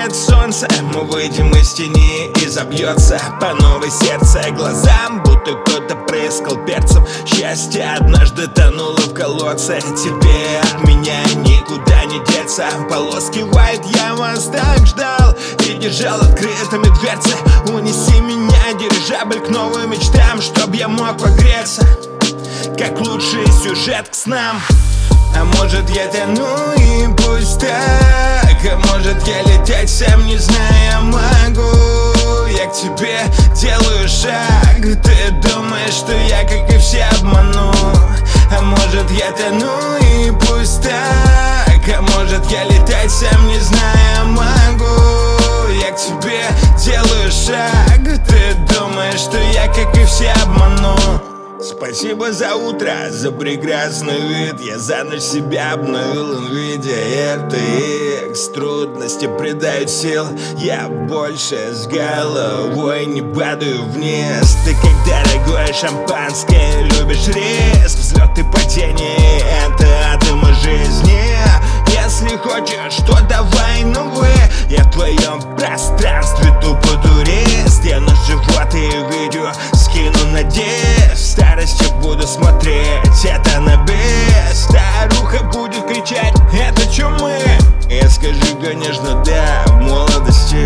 выйдет солнце, мы выйдем из тени и забьется по новой сердце глазам, будто кто-то прыскал перцем. Счастье однажды тонуло в колодце, тебе от меня никуда не деться. Полоски white, я вас так ждал и держал открытыми дверцы. Унеси меня, дирижабль, к новым мечтам, чтоб я мог погреться, как лучший сюжет к снам. А может я тону и пусть так, а может я лететь сам не зная могу. Я к тебе делаю шаг, ты думаешь, что я как и все обману. А может я тону и пусть так, а может я летать сам не зная могу. Я к тебе делаю шаг, ты думаешь, что я как и все обману. Спасибо за утро, за прекрасный вид. Я за ночь себя обновил NVIDIA RTX. Трудности придают сил, я больше с головой не падаю вниз. Ты как дорогое шампанское, любишь риск. Взлет и падение, это атомы жизни. Если хочешь, то давай, ну вы. Я в твоем пространстве тупо турист. Я на живот и видео скину на диск. В старости буду смотреть это на бис. Старуха будет кричать: это чё мы? Я скажу, конечно, да, в молодости.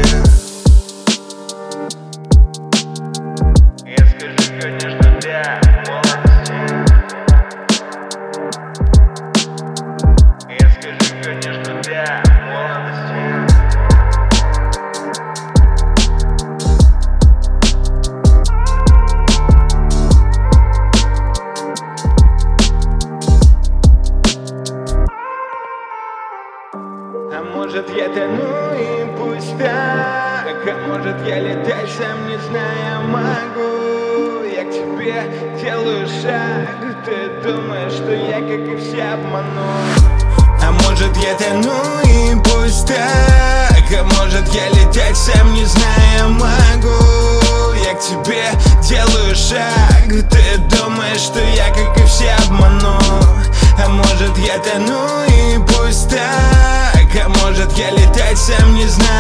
Я скажу, конечно, да, в молодости. Я скажу, конечно, да, в молодости. А может я тону и пусть так, а может я летать сам не зная могу. Я к тебе делаю шаг, ты думаешь, что я как и все обману. А может я тону и пусть так, а может я летать сам не зная могу. Я к тебе делаю шаг, ты думаешь, что я как и все обману. А может я тону и пусть так, а может я летать сам не знаю.